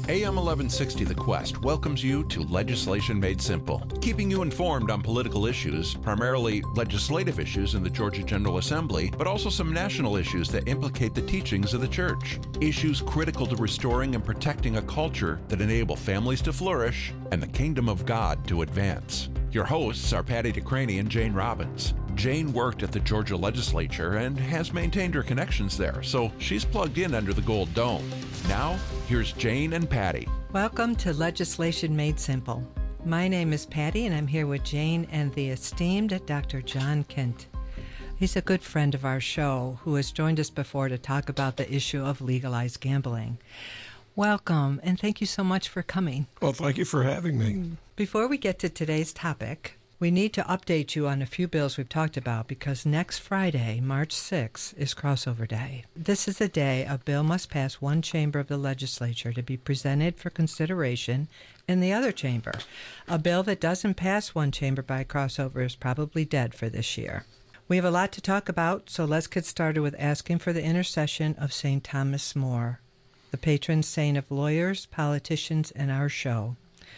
AM 1160 The Quest welcomes you to Legislation Made Simple, keeping you informed on political issues, primarily legislative issues in the Georgia General Assembly, but also some national issues that implicate the teachings of the church. Issues critical to restoring and protecting a culture that enable families to flourish and the kingdom of God to advance. Your hosts are Patty DeCraney and Jane Robbins. Jane worked at the Georgia legislature and has maintained her connections there, so she's plugged in under the Gold Dome. Now, here's Jane and Patty. Welcome to Legislation Made Simple. My name is Patty, and I'm here with Jane and the esteemed Dr. John Kent. He's a good friend of our show who has joined us before to talk about the issue of legalized gambling. Welcome, and thank you so much for coming. Well, thank you for having me. Before we get to today's topic, we need to update you on a few bills we've talked about because next Friday, March 6th, is crossover day. This is the day a bill must pass one chamber of the legislature to be presented for consideration in the other chamber. A bill that doesn't pass one chamber by crossover is probably dead for this year. We have a lot to talk about, so let's get started with asking for the intercession of St. Thomas More, the patron saint of lawyers, politicians, and our show.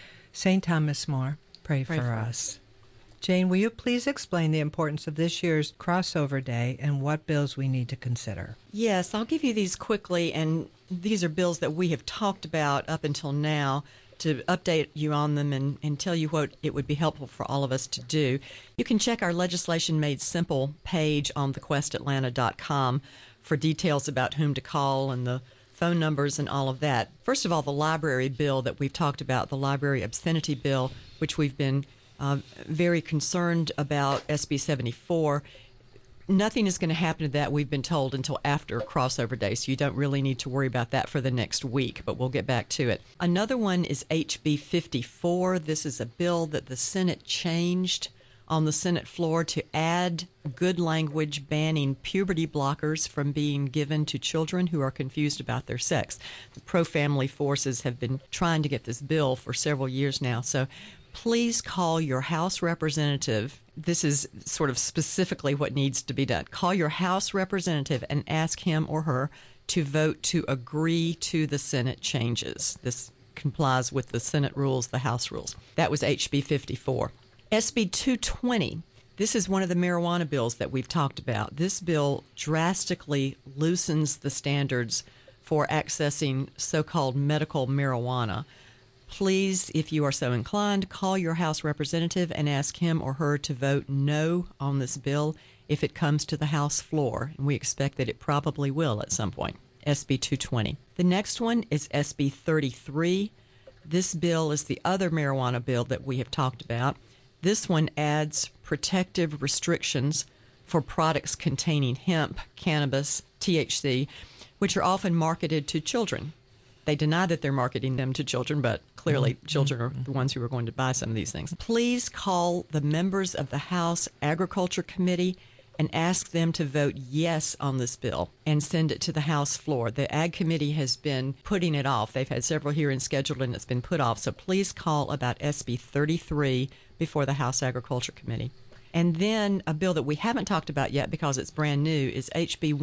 St. Thomas More, pray for us. Jane, will you please explain the importance of this year's crossover day and what bills we need to consider? Yes, I'll give you these quickly, and these are bills that we have talked about up until now to update you on them and tell you what it would be helpful for all of us to do. You can check our Legislation Made Simple page on thequestatlanta.com for details about whom to call and the phone numbers and all of that. First of all, the library bill that we've talked about, the library obscenity bill, which we've been very concerned about, SB 74. Nothing is going to happen to that, we've been told, until after crossover day, so you don't really need to worry about that for the next week, but we'll get back to it. Another one is HB 54. This is a bill that the Senate changed on the Senate floor to add good language banning puberty blockers from being given to children who are confused about their sex. The pro-family forces have been trying to get this bill for several years now, so please call your House representative. This is sort of specifically what needs to be done. Call your House representative and ask him or her to vote to agree to the Senate changes. This complies with the Senate rules, the House rules. That was HB 54. SB 220. This is one of the marijuana bills that we've talked about. This bill drastically loosens the standards for accessing so-called medical marijuana. Please, if you are so inclined, call your House representative and ask him or her to vote no on this bill if it comes to the House floor. And we expect that it probably will at some point. SB 220. The next one is SB 33. This bill is the other marijuana bill that we have talked about. This one adds protective restrictions for products containing hemp, cannabis, THC, which are often marketed to children. They deny that they're marketing them to children, but clearly children are the ones who are going to buy some of these things. Please call the members of the House Agriculture Committee and ask them to vote yes on this bill and send it to the House floor. The Ag Committee has been putting it off. They've had several hearings scheduled and it's been put off. So please call about SB 33 before the House Agriculture Committee. And then a bill that we haven't talked about yet because it's brand new is HB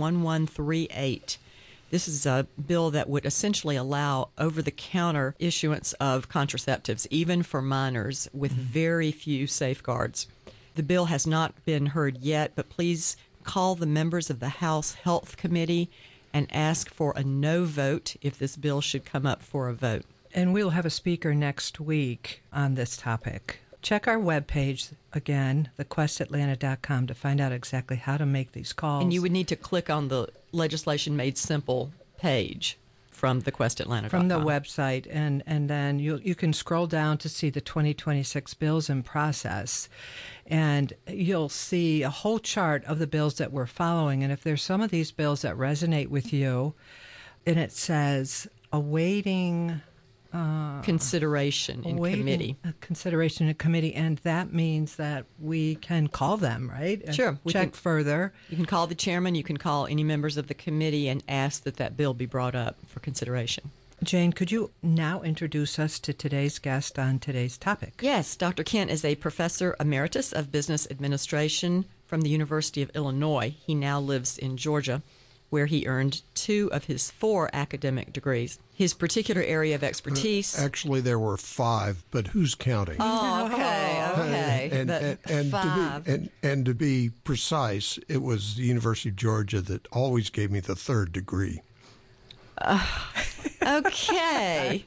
1138. This is a bill that would essentially allow over-the-counter issuance of contraceptives, even for minors, with very few safeguards. The bill has not been heard yet, but please call the members of the House Health Committee and ask for a no vote if this bill should come up for a vote. And we'll have a speaker next week on this topic. Check our webpage, again, thequestatlanta.com, to find out exactly how to make these calls. And you would need to click on the Legislation Made Simple page from thequestatlanta.com. From the website, and then you can scroll down to see the 2026 bills in process, and you'll see a whole chart of the bills that we're following. And if there's some of these bills that resonate with you, and it says awaiting consideration in committee. Consideration in committee, and that means that we can call them, right? Sure. Check further. You can call the chairman, you can call any members of the committee and ask that that bill be brought up for consideration. Jane, could you now introduce us to today's guest on today's topic? Yes, Dr. Kent is a professor emeritus of business administration from the University of Illinois. He now lives in Georgia. where he earned 2 of his 4 academic degrees. His particular area of expertise... Actually, there were 5, but who's counting? Oh, okay. And to be precise, it was the University of Georgia that always gave me the 3rd degree. Okay.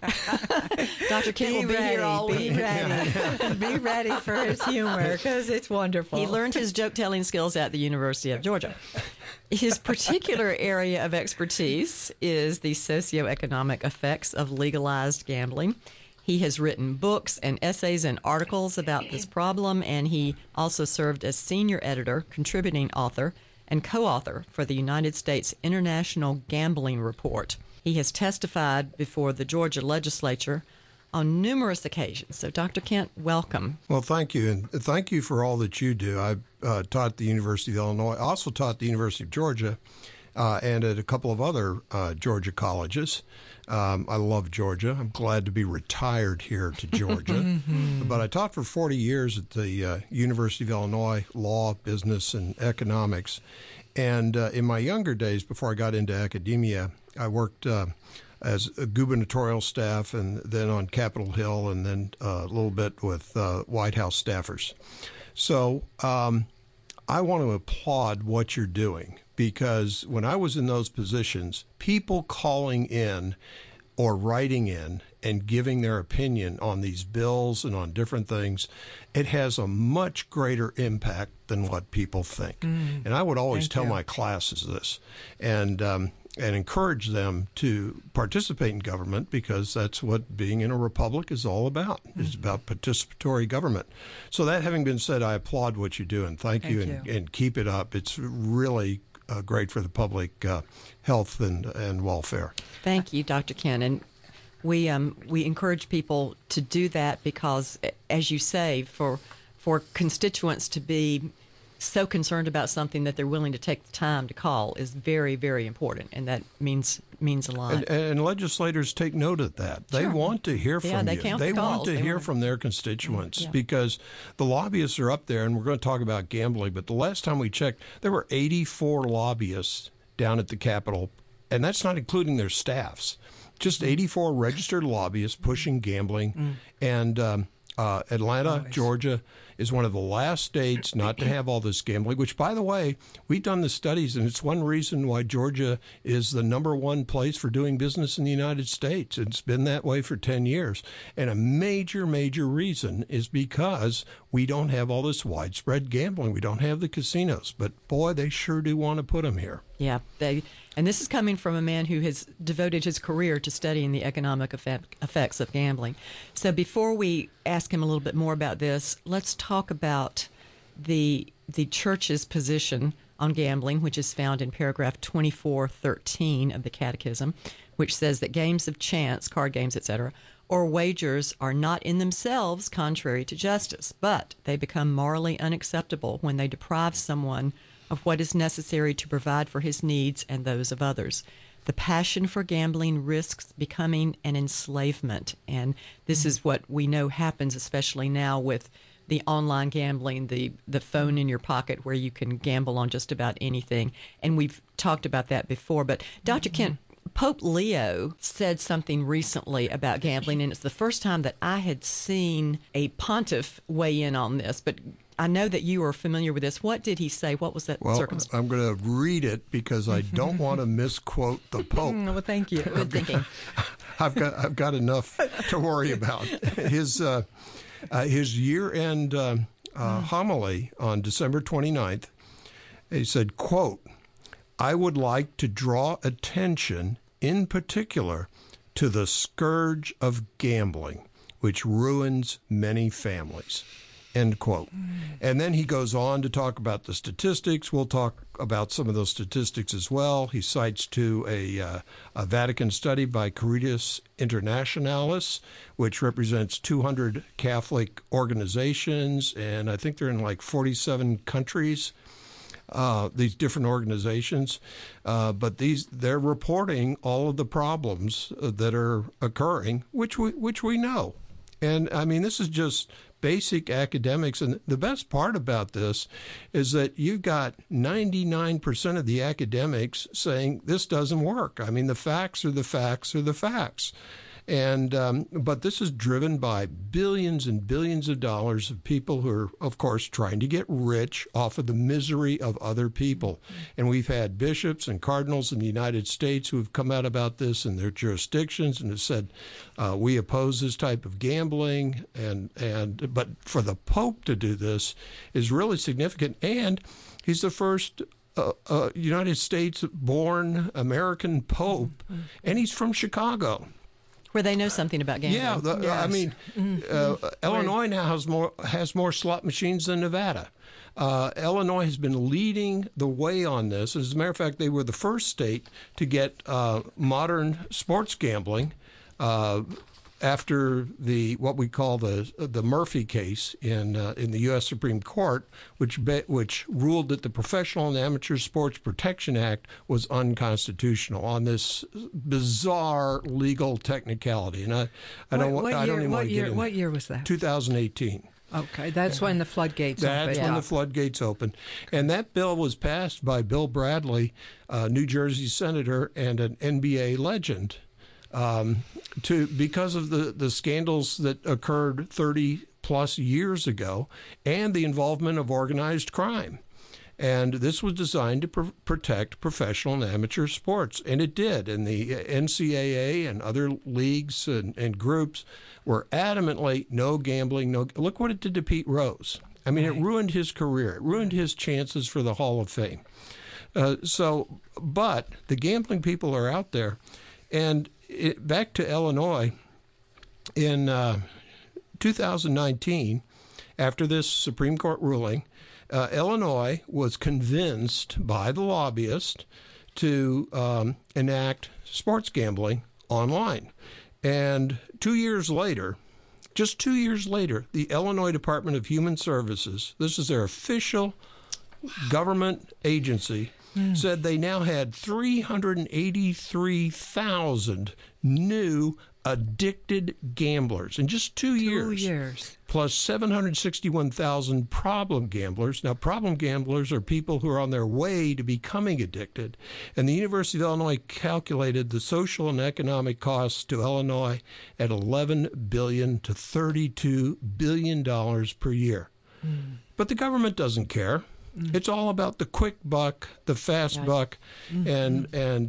Dr. Kent will be here all week. Be ready. Be ready for his humor, because it's wonderful. He learned his joke-telling skills at the University of Georgia. His particular area of expertise is the socioeconomic effects of legalized gambling. He has written books and essays and articles about this problem, and he also served as senior editor, contributing author, and co-author for the United States International Gambling Report. He has testified before the Georgia legislature on numerous occasions. So, Dr. Kent, welcome. Well, thank you, and thank you for all that you do. I taught at the University of Illinois, I also taught at the University of Georgia, and at a couple of other Georgia colleges. I love Georgia. I'm glad to be retired here to Georgia. But I taught for 40 years at the University of Illinois, law, business, and economics. And in my younger days, before I got into academia, I worked as a gubernatorial staff and then on Capitol Hill and then a little bit with White House staffers. So I want to applaud what you're doing, because when I was in those positions, people calling in or writing in and giving their opinion on these bills and on different things, it has a much greater impact than what people think. And I would always tell my classes this and encourage them to participate in government, because that's what being in a republic is all about. It's about participatory government. So that having been said, I applaud what you do, and thank you. And keep it up. It's really great for the public health and welfare. Thank you, Dr. Kent. And we encourage people to do that because, as you say, for constituents to be so concerned about something that they're willing to take the time to call is very, very important, and that means a lot. And legislators take note of that. They want to hear from they you. count They the calls. want to hear from their constituents because the lobbyists are up there, and we're going to talk about gambling, but the last time we checked, there were 84 lobbyists down at the Capitol, and that's not including their staffs. Just 84 registered lobbyists pushing gambling, and Atlanta, Georgia, is one of the last states not to have all this gambling, which, by the way, we've done the studies, and it's one reason why Georgia is the #1 place for doing business in the United States. It's been that way for 10 years. And a major, major reason is because we don't have all this widespread gambling. We don't have the casinos. But, boy, they sure do want to put them here. Yeah, and this is coming from a man who has devoted his career to studying the economic effects of gambling. So before we ask him a little bit more about this, let's talk about the church's position on gambling, which is found in paragraph 2413 of the Catechism, which says that games of chance, card games, etc., or wagers are not in themselves contrary to justice, but they become morally unacceptable when they deprive someone of what is necessary to provide for his needs and those of others. The passion for gambling risks becoming an enslavement, and this is what we know happens, especially now with the online gambling, the phone in your pocket where you can gamble on just about anything. And we've talked about that before. But Dr. Kent, Pope Leo said something recently about gambling, and it's the first time that I had seen a pontiff weigh in on this. But I know that you are familiar with this. What did he say? What was that circumstance? I'm going to read it because I don't want to misquote the Pope. Well, thank you. Good thinking. I've got enough to worry about. His year-end homily on December 29th, he said, quote, "I would like to draw attention in particular to the scourge of gambling, which ruins many families." End quote. And then he goes on to talk about the statistics. We'll talk about some of those statistics as well. He cites to a Vatican study by Caritas Internationalis, which represents 200 Catholic organizations, and I think they're in like 47 countries. These different organizations, but they're reporting all of the problems that are occurring, which we know. And I mean, this is just basic academics. And the best part about this is that you've got 99% of the academics saying this doesn't work. I mean, the facts are the facts are the facts. And but this is driven by billions and billions of dollars of people who are, of course, trying to get rich off of the misery of other people. And we've had bishops and cardinals in the United States who have come out about this in their jurisdictions and have said, we oppose this type of gambling. But for the Pope to do this is really significant. And he's the first United States-born American Pope, and he's from Chicago. Where they know something about gambling. Yeah, I mean, Illinois now has more slot machines than Nevada. Illinois has been leading the way on this. As a matter of fact, they were the first state to get modern sports gambling after what we call the Murphy case in the U.S. Supreme Court, which ruled that the Professional and Amateur Sports Protection Act was unconstitutional on this bizarre legal technicality. And What year was that? 2018. Okay, that's when the floodgates opened. That's when the floodgates opened. And that bill was passed by Bill Bradley, a New Jersey senator and an NBA legend, because of the scandals that occurred 30-plus years ago and the involvement of organized crime. And this was designed to protect professional and amateur sports, and it did. And the NCAA and other leagues and groups were adamantly no gambling. Look what it did to Pete Rose. I mean, It ruined his career. It ruined his chances for the Hall of Fame. But the gambling people are out there. And back to Illinois, in 2019, after this Supreme Court ruling, Illinois was convinced by the lobbyist to enact sports gambling online. And 2 years later, just 2 years later, the Illinois Department of Human Services, this is their official government agency, said they now had 383,000 new addicted gamblers in just 2 years. 2 years. Plus 761,000 problem gamblers. Now, problem gamblers are people who are on their way to becoming addicted. And the University of Illinois calculated the social and economic costs to Illinois at $11 billion to $32 billion per year. But the government doesn't care. It's all about the quick buck, the fast buck, and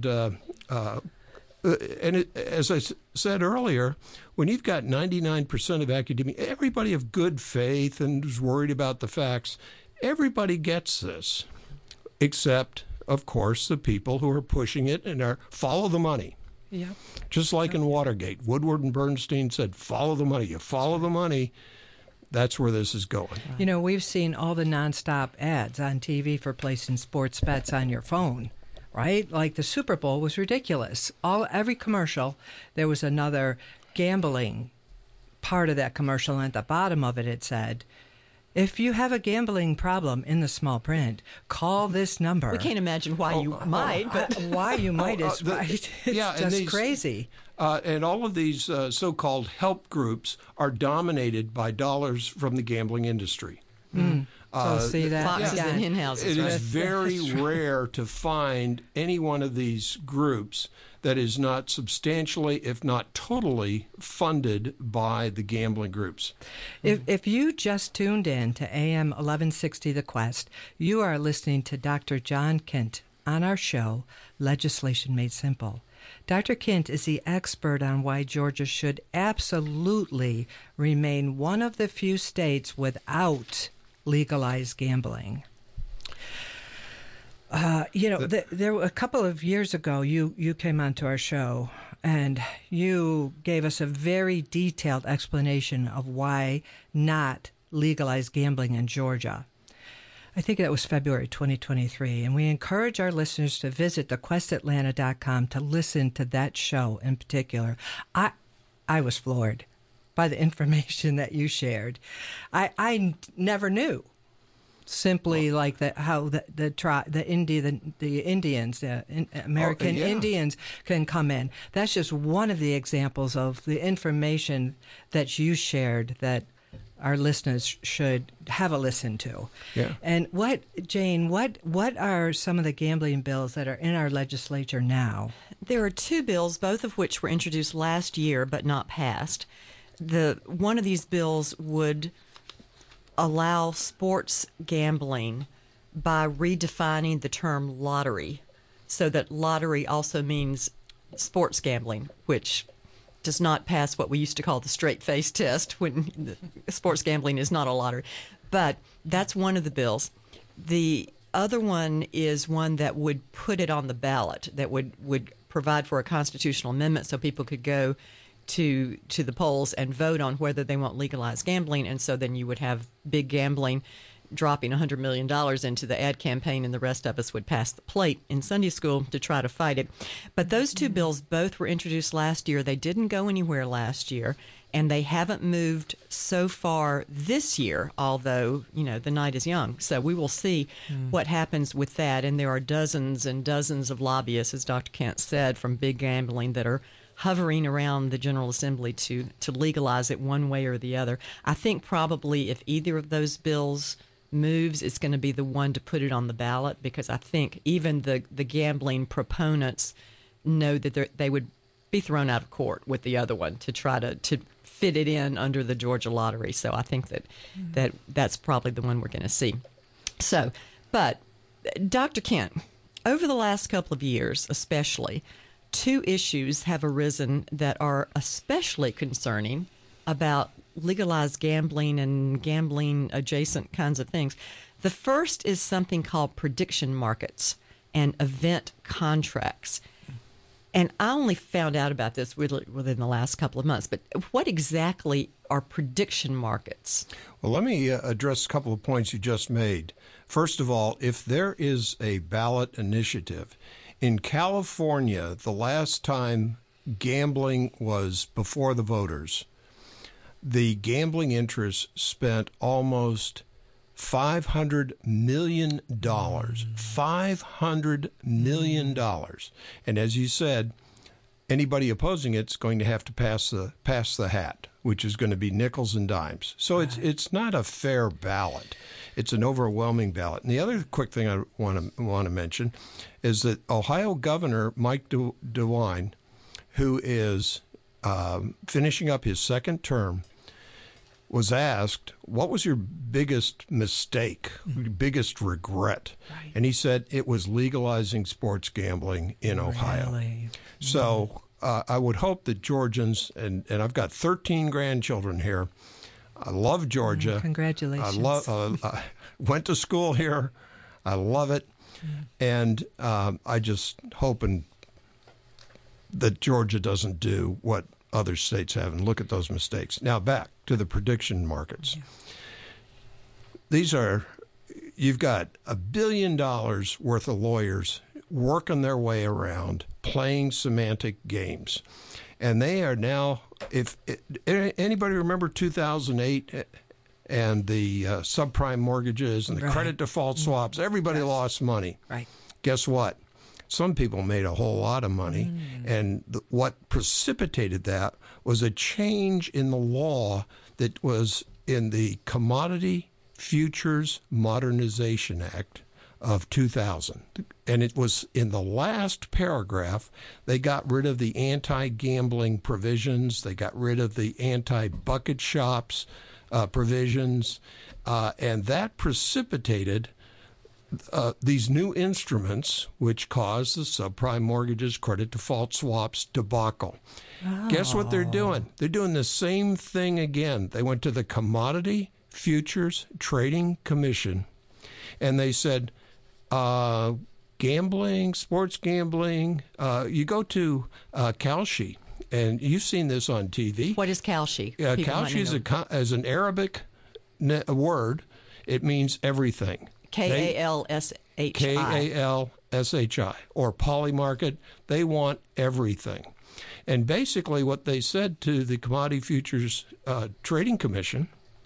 as I said earlier, when you've got 99% of academia, everybody of good faith and is worried about the facts, everybody gets this, except, of course, the people who are pushing it and follow the money. Yeah. Just like in Watergate, Woodward and Bernstein said, follow the money. You follow the money. That's where this is going. You know, we've seen all the nonstop ads on TV for placing sports bets on your phone, right? Like the Super Bowl was ridiculous. Every commercial, there was another gambling part of that commercial, and at the bottom of it, it said, if you have a gambling problem in the small print, call this number. We can't imagine why you might, but why you might is right. It's just crazy. And all of these so-called help groups are dominated by dollars from the gambling industry. So see that foxes and hen houses. It is very rare to find any one of these groups that is not substantially, if not totally, funded by the gambling groups. If you just tuned in to AM 1160 The Quest, you are listening to Dr. John Kent on our show, Legislation Made Simple. Dr. Kent is the expert on why Georgia should absolutely remain one of the few states without legalized gambling. There a couple of years ago, you came onto our show and you gave us a very detailed explanation of why not legalize gambling in Georgia. I think that was February 2023, and we encourage our listeners to visit thequestatlanta.com to listen to that show in particular. I was floored by the information that you shared. I never knew simply like how the Indians, American Indians can come in. That's just one of the examples of the information that you shared that our listeners should have a listen to. Yeah. And Jane, what are some of the gambling bills that are in our legislature now? There are two bills, both of which were introduced last year but not passed. One of these bills would allow sports gambling by redefining the term lottery, so that lottery also means sports gambling, which does not pass what we used to call the straight face test when sports gambling is not a lottery. But that's one of the bills. The other one is one that would put it on the ballot, that would provide for a constitutional amendment so people could go to the polls and vote on whether they want legalized gambling. And so then you would have big gambling dropping $100 million into the ad campaign, and the rest of us would pass the plate in Sunday school to try to fight it. But those two bills both were introduced last year. They didn't go anywhere last year, and they haven't moved so far this year, although, the night is young. So we will see what happens with that. And there are dozens and dozens of lobbyists, as Dr. Kent said, from big gambling that are hovering around the General Assembly to legalize it one way or the other. I think probably if either of those bills moves, it's going to be the one to put it on the ballot, because I think even the gambling proponents know that they would be thrown out of court with the other one to try to fit it in under the Georgia lottery. So I think that's probably the one we're going to see. So, but Dr. Kent, over the last couple of years especially, two issues have arisen that are especially concerning about legalized gambling and gambling adjacent kinds of things. The first is something called prediction markets and event contracts. And I only found out about this within the last couple of months. But what exactly are prediction markets? Well, let me address a couple of points you just made. First of all, if there is a ballot initiative, in California, the last time gambling was before the voters, the gambling interests spent almost $500 million. $500 million. And as you said, anybody opposing it's going to have to pass the hat, which is going to be nickels and dimes. So it's not a fair ballot. It's an overwhelming ballot. And the other quick thing I want to mention is that Ohio Governor Mike DeWine, who is finishing up his second term, was asked, what was your biggest mistake, biggest regret? Right. And he said it was legalizing sports gambling in Ohio. Really? So I would hope that Georgians, and I've got 13 grandchildren here, I love Georgia. Congratulations. I went to school here. I love it. And I just hoping that Georgia doesn't do what other states have and look at those mistakes. Now back to the prediction markets. Yeah. You've got $1 billion worth of lawyers working their way around, playing semantic games. And they are now, anybody remember 2008 and the subprime mortgages and the credit default swaps, everybody lost money. Right. Guess what? Some people made a whole lot of money, and what precipitated that was a change in the law that was in the Commodity Futures Modernization Act of 2000. And it was in the last paragraph, they got rid of the anti-gambling provisions, they got rid of the anti-bucket shops provisions, and that precipitated these new instruments, which caused the subprime mortgages, credit default swaps debacle. Oh. Guess what they're doing? They're doing the same thing again. They went to the Commodity Futures Trading Commission, and they said, gambling, sports gambling, you go to Kalshi, and you've seen this on TV. What is Kalshi? Kalshi is an Arabic word. It means everything. K-A-L-S-H-I. K-A-L-S-H-I, or Polymarket. They want everything. And basically what they said to the Commodity Futures Trading Commission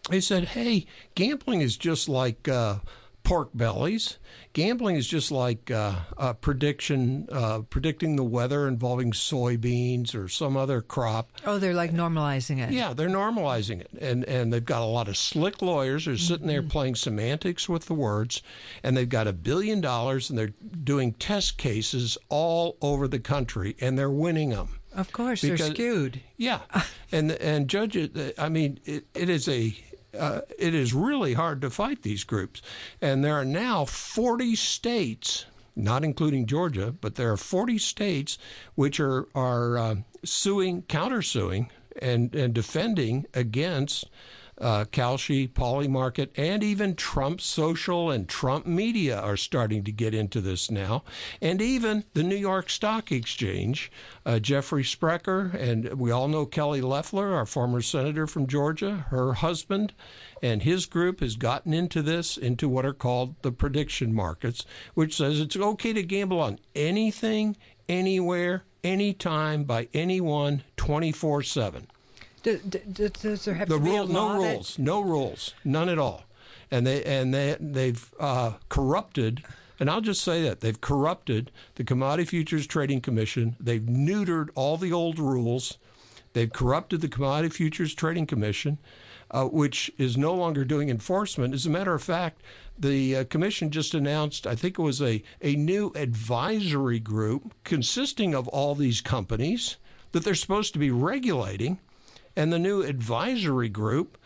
They said, hey, gambling is just like pork bellies. Gambling is just like predicting the weather involving soybeans or some other crop. Oh, they're like normalizing it. Yeah, they're normalizing it. And they've got a lot of slick lawyers who are sitting there playing semantics with the words. And they've got $1 billion, and they're doing test cases all over the country, and they're winning them. Of course, they're skewed. Yeah. And judges, I mean, it is really hard to fight these groups. And there are now 40 states, not including Georgia, but there are 40 states which are countersuing and defending against Kalshi, Polymarket, and even Trump Social and Trump Media are starting to get into this now. And even the New York Stock Exchange, Jeffrey Sprecher, and we all know Kelly Loeffler, our former senator from Georgia, her husband, and his group has gotten into this, into what are called the prediction markets, which says it's okay to gamble on anything, anywhere, anytime, by anyone, 24/7. Does there have to be a law? No rules, none at all. And they've corrupted, and I'll just say that they've corrupted the Commodity Futures Trading Commission. They've neutered all the old rules. They've corrupted the Commodity Futures Trading Commission, which is no longer doing enforcement. As a matter of fact, the commission just announced, I think it was a new advisory group consisting of all these companies that they're supposed to be regulating. And the new advisory group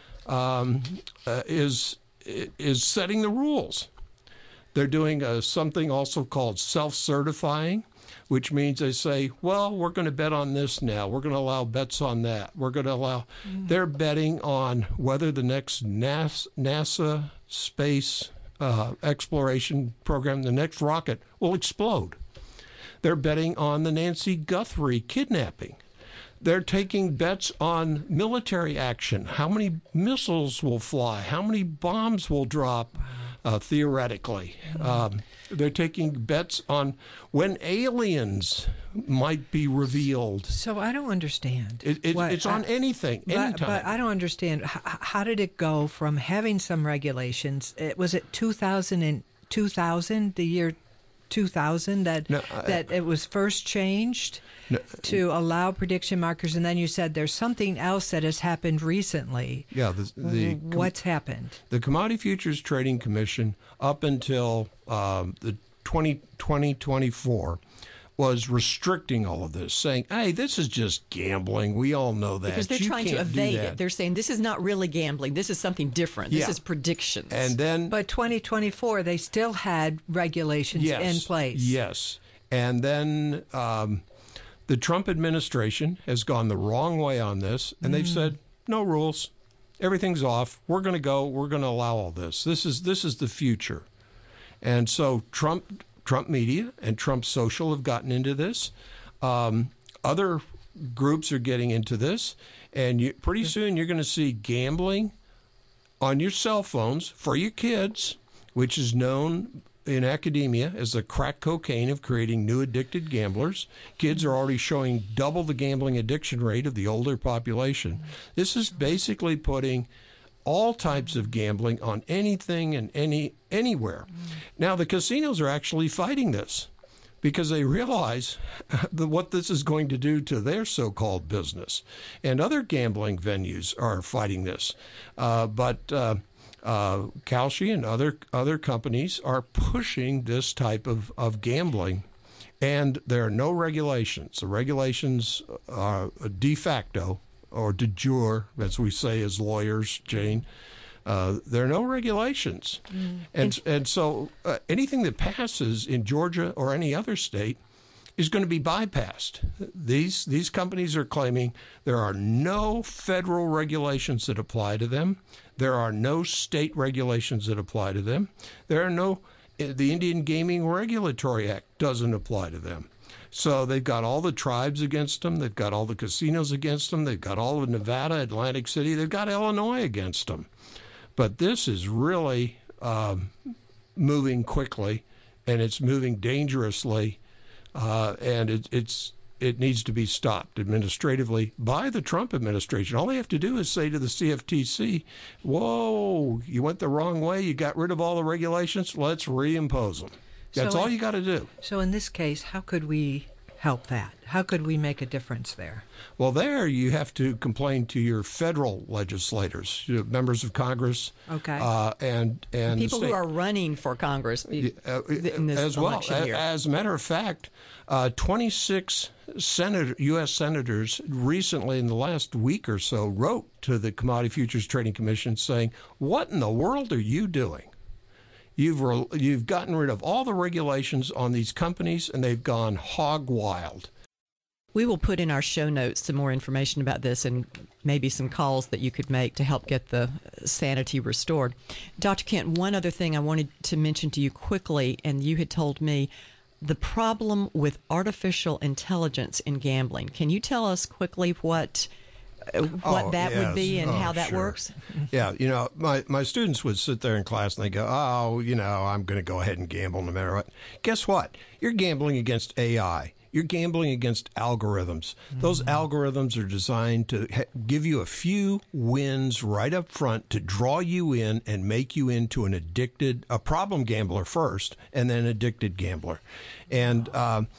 is setting the rules. They're doing something also called self-certifying, which means they say, well, we're going to bet on this now. We're going to allow bets on that. We're going to allow. They're betting on whether the next NASA space exploration program, the next rocket, will explode. They're betting on the Nancy Guthrie kidnapping. They're taking bets on military action, how many missiles will fly, how many bombs will drop, theoretically. They're taking bets on when aliens might be revealed. So I don't understand. It's on anything, anytime. But I don't understand. How did it go from having some regulations? Was it 2000, the year 2000, that it was first changed? To allow prediction markers, and then you said there's something else that has happened recently. Yeah, what's happened? The Commodity Futures Trading Commission, up until the 2024, was restricting all of this, saying, hey, this is just gambling. We all know that. Because they're trying to evade it. They're saying this is not really gambling. This is something different. This is predictions. And then, but 2024, they still had regulations in place. Yes. And then the Trump administration has gone the wrong way on this, and they've said, no rules. Everything's off. We're going to allow all this. This is the future. And so Trump Media and Trump Social have gotten into this. Other groups are getting into this. And pretty soon you're going to see gambling on your cell phones for your kids, which is known in academia as the crack cocaine of creating new addicted gamblers. Kids are already showing double the gambling addiction rate of the older population. This is basically putting all types of gambling on anything and anywhere. Now, the casinos are actually fighting this because they realize what this is going to do to their so-called business. And other gambling venues are fighting this. But Kalshi and other companies are pushing this type of gambling, and there are no regulations. The regulations are de facto, or de jure, as we say as lawyers, Jane. There are no regulations. And so anything that passes in Georgia or any other state is going to be bypassed. These companies are claiming there are no federal regulations that apply to them. There are no state regulations that apply to them. The Indian Gaming Regulatory Act doesn't apply to them. So they've got all the tribes against them. They've got all the casinos against them. They've got all of Nevada, Atlantic City. They've got Illinois against them. But this is really moving quickly, and it's moving dangerously. And it needs to be stopped administratively by the Trump administration. All they have to do is say to the CFTC, whoa, you went the wrong way. You got rid of all the regulations. Let's reimpose them. That's all you got to do. So in this case, how could we help that? How could we make a difference there? Well, there you have to complain to your federal legislators, members of Congress, and people who are running for Congress in this as well. election year. As a matter of fact, 26 U.S. senators recently, in the last week or so, wrote to the Commodity Futures Trading Commission saying, "What in the world are you doing? You've gotten rid of all the regulations on these companies, and they've gone hog wild." We will put in our show notes some more information about this and maybe some calls that you could make to help get the sanity restored. Dr. Kent, one other thing I wanted to mention to you quickly, and you had told me the problem with artificial intelligence in gambling. Can you tell us quickly what that would be and how that works? Yeah, my students would sit there in class and they go, I'm going to go ahead and gamble no matter what. Guess what? You're gambling against AI. You're gambling against algorithms. Mm-hmm. Those algorithms are designed to give you a few wins right up front to draw you in and make you into a problem gambler first, and then addicted gambler. And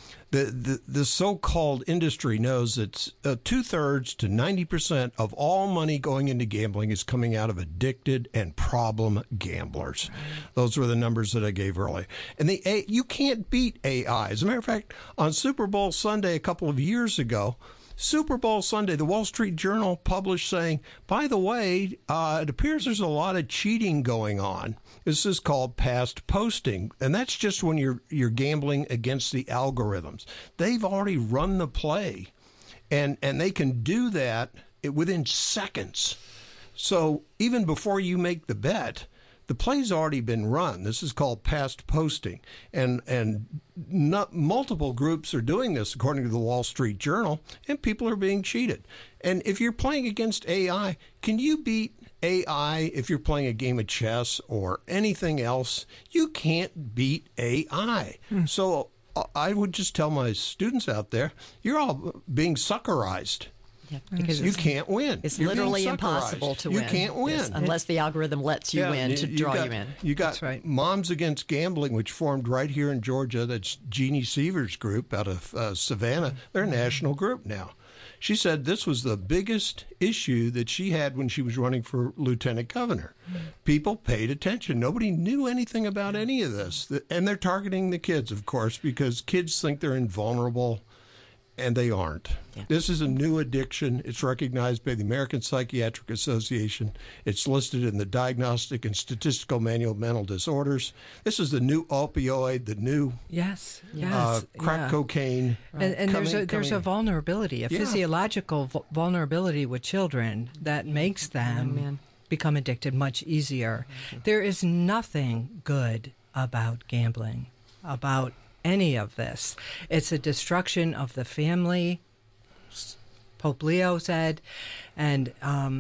the so-called industry knows that 2/3 to 90% of all money going into gambling is coming out of addicted and problem gamblers. Those were the numbers that I gave earlier. And you can't beat AI. As a matter of fact, on Super Bowl Sunday a couple of years ago, Super Bowl Sunday, the Wall Street Journal published saying, by the way, it appears there's a lot of cheating going on. This is called past posting, and that's just when you're gambling against the algorithms. They've already run the play, and they can do that within seconds. So even before you make the bet, the play's already been run. This is called past posting, and multiple groups are doing this, according to the Wall Street Journal, and people are being cheated. And if you're playing against AI, can you beat AI if you're playing a game of chess or anything else? You can't beat AI. So I would just tell my students out there, you're all being suckerized. Yeah, because you can't win. It's literally impossible to win. You can't win. Yes, unless the algorithm lets you win to draw you in. You got That's right. Moms Against Gambling, which formed right here in Georgia. That's Jeannie Seaver's group out of Savannah. They're a national group now. She said this was the biggest issue that she had when she was running for lieutenant governor. People paid attention. Nobody knew anything about any of this. And they're targeting the kids, of course, because kids think they're invulnerable, and they aren't. Yeah. This is a new addiction. It's recognized by the American Psychiatric Association. It's listed in the Diagnostic and Statistical Manual of Mental Disorders. This is the new opioid, the new crack cocaine. Right. And there's a vulnerability, a physiological vulnerability with children that makes them become addicted much easier. There is nothing good about gambling, about any of this. It's a destruction of the family, Pope Leo said, and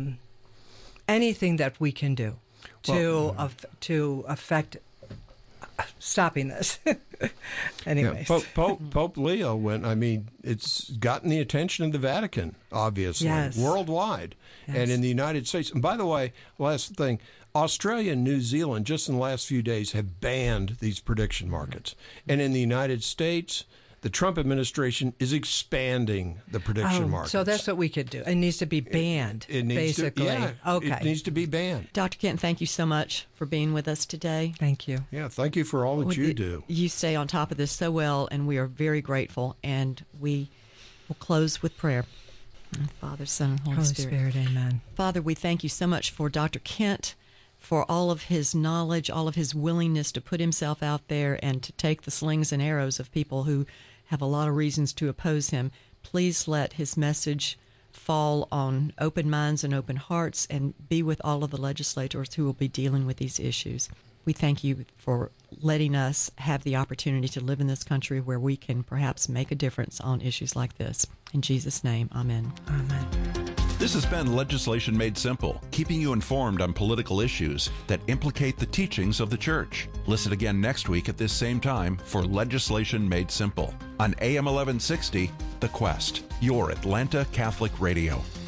anything that we can do to affect stopping this. Anyways. Yeah, Pope Leo it's gotten the attention of the Vatican, obviously, worldwide, and in the United States. And by the way, last thing, Australia and New Zealand, just in the last few days, have banned these prediction markets. And in the United States, the Trump administration is expanding the prediction markets. So that's what we could do. It needs to be banned, basically. It needs to be banned. Dr. Kent, thank you so much for being with us today. Thank you. Yeah, thank you for all that you do. You stay on top of this so well, and we are very grateful. And we will close with prayer. Father, Son, and Holy Spirit, amen. Father, we thank you so much for Dr. Kent, for all of his knowledge, all of his willingness to put himself out there and to take the slings and arrows of people who have a lot of reasons to oppose him. Please let his message fall on open minds and open hearts, and be with all of the legislators who will be dealing with these issues. We thank you for letting us have the opportunity to live in this country where we can perhaps make a difference on issues like this. In Jesus' name, amen. Amen. This has been Legislation Made Simple, keeping you informed on political issues that implicate the teachings of the Church. Listen again next week at this same time for Legislation Made Simple on AM 1160 The Quest, your Atlanta Catholic Radio.